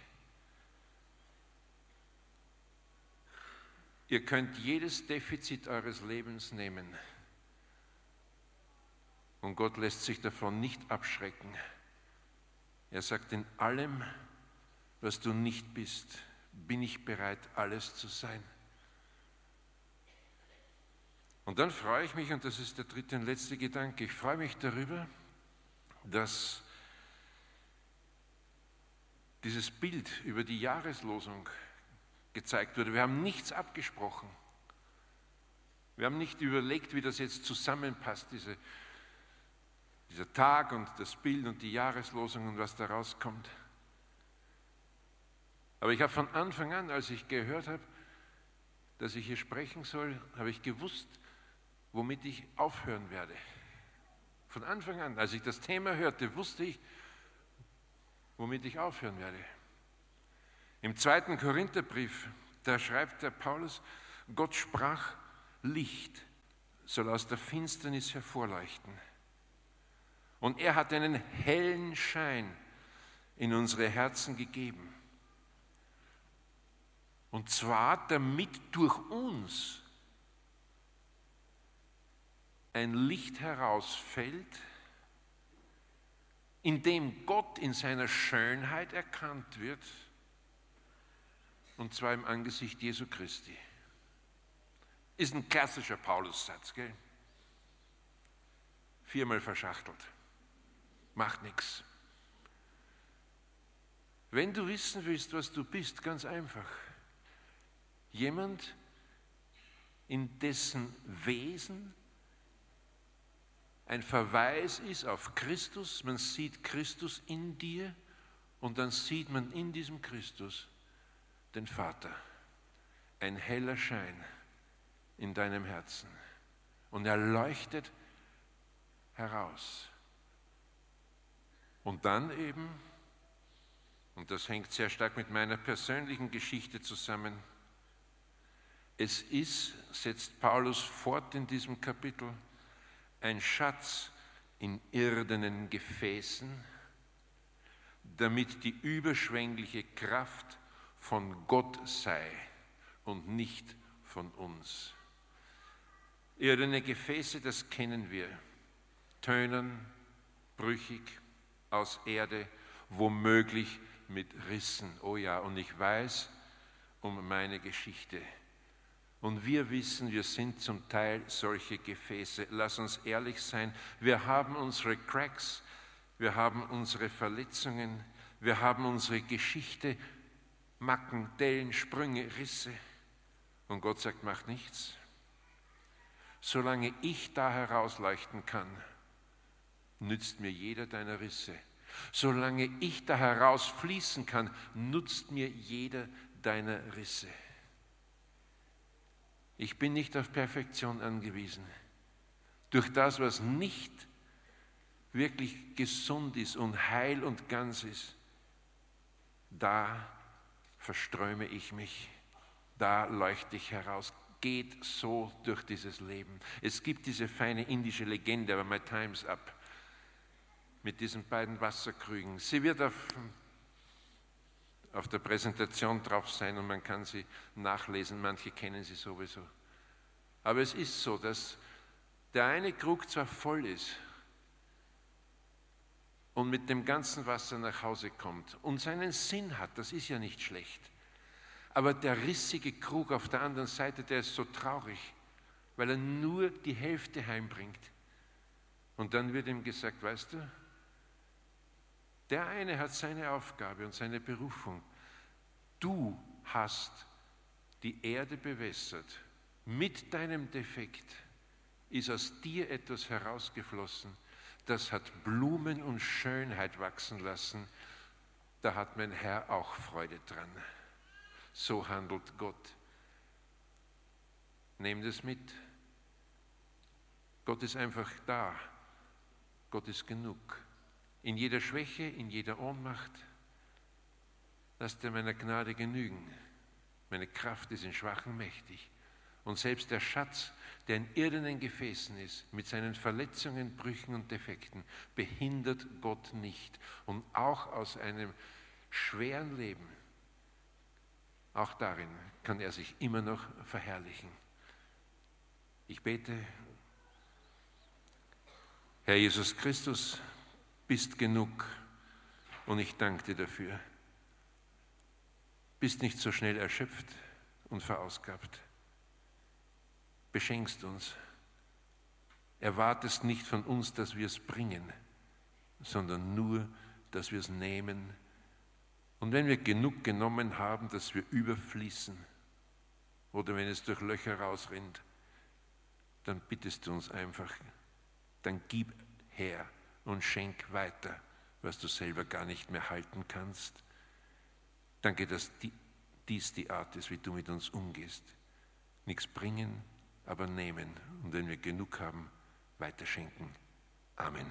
Ihr könnt jedes Defizit eures Lebens nehmen und Gott lässt sich davon nicht abschrecken. Er sagt, in allem, was du nicht bist, bin ich bereit, alles zu sein. Und dann freue ich mich, und das ist der dritte und letzte Gedanke, ich freue mich darüber, dass dieses Bild über die Jahreslosung gezeigt wurde. Wir haben nichts abgesprochen. Wir haben nicht überlegt, wie das jetzt zusammenpasst, diese, dieser Tag und das Bild und die Jahreslosung und was da rauskommt. Aber ich habe von Anfang an, als ich gehört habe, dass ich hier sprechen soll, habe ich gewusst, womit ich aufhören werde. Von Anfang an, als ich das Thema hörte, wusste ich, womit ich aufhören werde. Im zweiten Korintherbrief, da schreibt der Paulus, Gott sprach, Licht soll aus der Finsternis hervorleuchten. Und er hat einen hellen Schein in unsere Herzen gegeben. Und zwar, damit durch uns ein Licht herausfällt, in dem Gott in seiner Schönheit erkannt wird, und zwar im Angesicht Jesu Christi. Ist ein klassischer Paulussatz, gell? Viermal verschachtelt. Macht nichts. Wenn du wissen willst, was du bist, ganz einfach. Jemand, in dessen Wesen ein Verweis ist auf Christus, man sieht Christus in dir und dann sieht man in diesem Christus den Vater. Ein heller Schein in deinem Herzen und er leuchtet heraus. Und dann eben, und das hängt sehr stark mit meiner persönlichen Geschichte zusammen, es ist, setzt Paulus fort in diesem Kapitel, ein Schatz in irdenen Gefäßen, damit die überschwängliche Kraft von Gott sei und nicht von uns. Irdene Gefäße, das kennen wir, tönen, brüchig, aus Erde, womöglich mit Rissen. Oh ja, und ich weiß um meine Geschichte. Und wir wissen, wir sind zum Teil solche Gefäße. Lass uns ehrlich sein, wir haben unsere Cracks, wir haben unsere Verletzungen, wir haben unsere Geschichte, Macken, Dellen, Sprünge, Risse. Und Gott sagt, mach nichts. Solange ich da herausleuchten kann, nützt mir jeder deiner Risse. Solange ich da herausfließen kann, nutzt mir jeder deiner Risse. Ich bin nicht auf Perfektion angewiesen. Durch das, was nicht wirklich gesund ist und heil und ganz ist, da verströme ich mich, da leuchte ich heraus. Geht so durch dieses Leben. Es gibt diese feine indische Legende, aber my time's up, mit diesen beiden Wasserkrügen. Sie wird auf, auf der Präsentation drauf sein und man kann sie nachlesen, manche kennen sie sowieso. Aber es ist so, dass der eine Krug zwar voll ist und mit dem ganzen Wasser nach Hause kommt und seinen Sinn hat, das ist ja nicht schlecht. Aber der rissige Krug auf der anderen Seite, der ist so traurig, weil er nur die Hälfte heimbringt. Und dann wird ihm gesagt, weißt du, der eine hat seine Aufgabe und seine Berufung. Du hast die Erde bewässert. Mit deinem Defekt ist aus dir etwas herausgeflossen, das hat Blumen und Schönheit wachsen lassen. Da hat mein Herr auch Freude dran. So handelt Gott. Nehmt es mit. Gott ist einfach da Gott ist genug. In jeder Schwäche, in jeder Ohnmacht, lass dir meiner Gnade genügen. Meine Kraft ist in Schwachen mächtig. Und selbst der Schatz, der in irdenen Gefäßen ist, mit seinen Verletzungen, Brüchen und Defekten, behindert Gott nicht. Und auch aus einem schweren Leben, auch darin kann er sich immer noch verherrlichen. Ich bete, Herr Jesus Christus, bist genug und ich danke dir dafür. Bist nicht so schnell erschöpft und verausgabt. Beschenkst uns. Erwartest nicht von uns, dass wir es bringen, sondern nur, dass wir es nehmen. Und wenn wir genug genommen haben, dass wir überfließen oder wenn es durch Löcher rausrinnt, dann bittest du uns einfach, dann gib her und schenk weiter, was du selber gar nicht mehr halten kannst. Danke, dass die, dies die Art ist, wie du mit uns umgehst. Nichts bringen, aber nehmen. Und wenn wir genug haben, weiterschenken. Amen.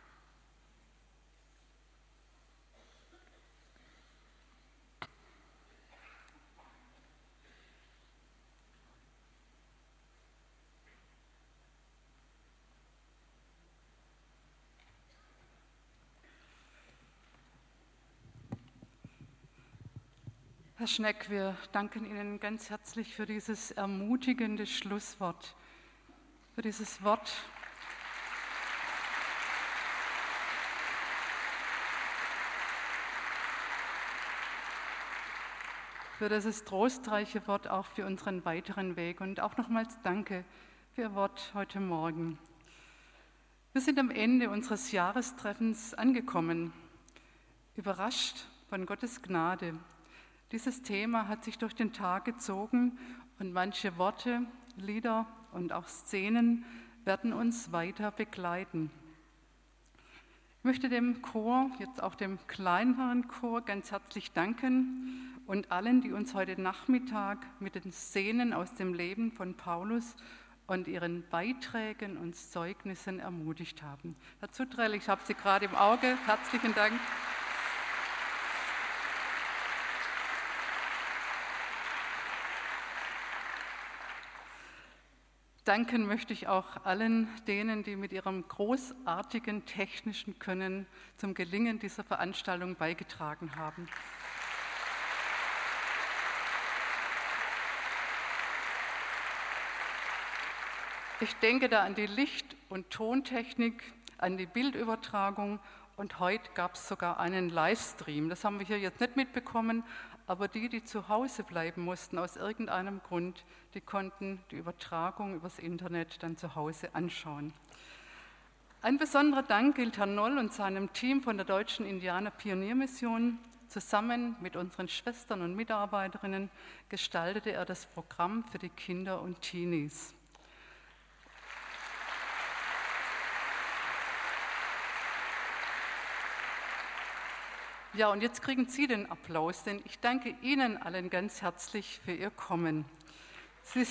Herr Schneck, wir danken Ihnen ganz herzlich für dieses ermutigende Schlusswort, für dieses Wort, für dieses trostreiche Wort auch für unseren weiteren Weg. Und auch nochmals danke für Ihr Wort heute Morgen. Wir sind am Ende unseres Jahrestreffens angekommen, überrascht von Gottes Gnade. Dieses Thema hat sich durch den Tag gezogen und manche Worte, Lieder und auch Szenen werden uns weiter begleiten. Ich möchte dem Chor, jetzt auch dem kleineren Chor, ganz herzlich danken und allen, die uns heute Nachmittag mit den Szenen aus dem Leben von Paulus und ihren Beiträgen und Zeugnissen ermutigt haben. Herr Zuttrell, ich habe Sie gerade im Auge. Herzlichen Dank. Danken möchte ich auch allen denen, die mit ihrem großartigen technischen Können zum Gelingen dieser Veranstaltung beigetragen haben. Ich denke da an die Licht- und Tontechnik, an die Bildübertragung und heute gab es sogar einen Livestream. Das haben wir hier jetzt nicht mitbekommen, aber die, die zu Hause bleiben mussten aus irgendeinem Grund, die konnten die Übertragung übers Internet dann zu Hause anschauen. Ein besonderer Dank gilt Herrn Noll und seinem Team von der Deutschen Indianer-Pioniermission. Zusammen mit unseren Schwestern und Mitarbeiterinnen gestaltete er das Programm für die Kinder und Teenies. Ja, und jetzt kriegen Sie den Applaus, denn ich danke Ihnen allen ganz herzlich für Ihr Kommen. Sie,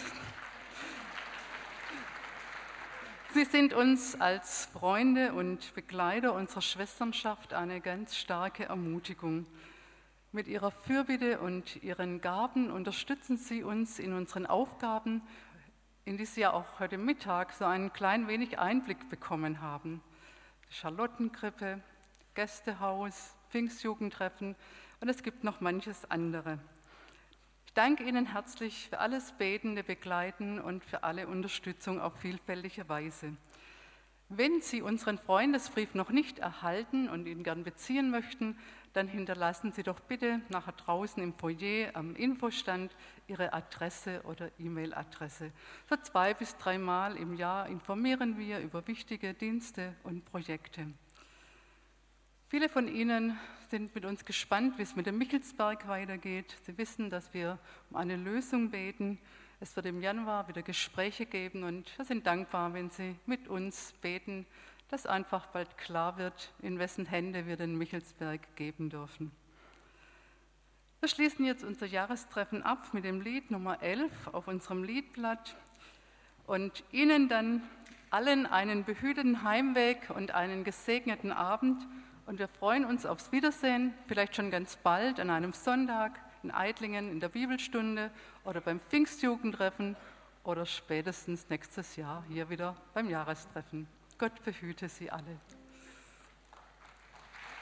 Sie sind uns als Freunde und Begleiter unserer Schwesternschaft eine ganz starke Ermutigung. Mit Ihrer Fürbitte und Ihren Gaben unterstützen Sie uns in unseren Aufgaben, in die Sie ja auch heute Mittag so ein klein wenig Einblick bekommen haben. Die Charlottenkrippe, Gästehaus, Pfingstjugendtreffen und es gibt noch manches andere. Ich danke Ihnen herzlich für alles betende Begleiten und für alle Unterstützung auf vielfältige Weise. Wenn Sie unseren Freundesbrief noch nicht erhalten und ihn gern beziehen möchten, dann hinterlassen Sie doch bitte nachher draußen im Foyer am Infostand Ihre Adresse oder E-Mail-Adresse. So zwei bis dreimal im Jahr informieren wir über wichtige Dienste und Projekte. Viele von Ihnen sind mit uns gespannt, wie es mit dem Michelsberg weitergeht. Sie wissen, dass wir um eine Lösung beten. Es wird im Januar wieder Gespräche geben und wir sind dankbar, wenn Sie mit uns beten, dass einfach bald klar wird, in wessen Hände wir den Michelsberg geben dürfen. Wir schließen jetzt unser Jahrestreffen ab mit dem Lied Nummer elf auf unserem Liedblatt und Ihnen dann allen einen behüteten Heimweg und einen gesegneten Abend. Und wir freuen uns aufs Wiedersehen, vielleicht schon ganz bald an einem Sonntag in Eitlingen in der Bibelstunde oder beim Pfingstjugendtreffen oder spätestens nächstes Jahr hier wieder beim Jahrestreffen. Gott behüte Sie alle.